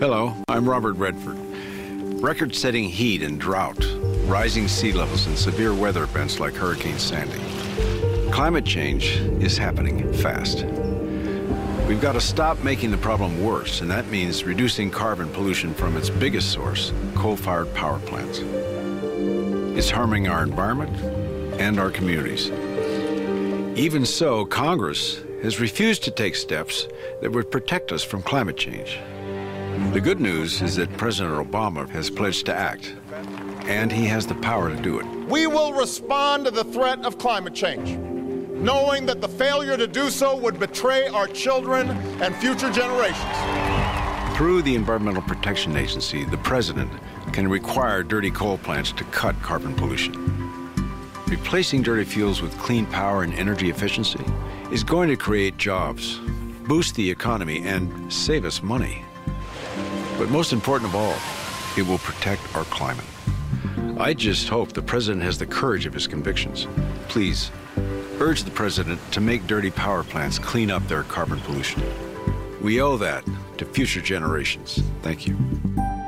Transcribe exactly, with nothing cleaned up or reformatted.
Hello, I'm Robert Redford. Record-setting heat and drought, rising sea levels, and severe weather events like Hurricane Sandy. Climate change is happening fast. We've got to stop making the problem worse, and that means reducing carbon pollution from its biggest source, coal-fired power plants. It's harming our environment and our communities. Even so, Congress has refused to take steps that would protect us from climate change. The good news is that President Obama has pledged to act, and he has the power to do it. We will respond to the threat of climate change, knowing that the failure to do so would betray our children and future generations. Through the Environmental Protection Agency, the President can require dirty coal plants to cut carbon pollution. Replacing dirty fuels with clean power and energy efficiency is going to create jobs, boost the economy, and save us money. But most important of all, it will protect our climate. I just hope the President has the courage of his convictions. Please, urge the President to make dirty power plants clean up their carbon pollution. We owe that to future generations. Thank you.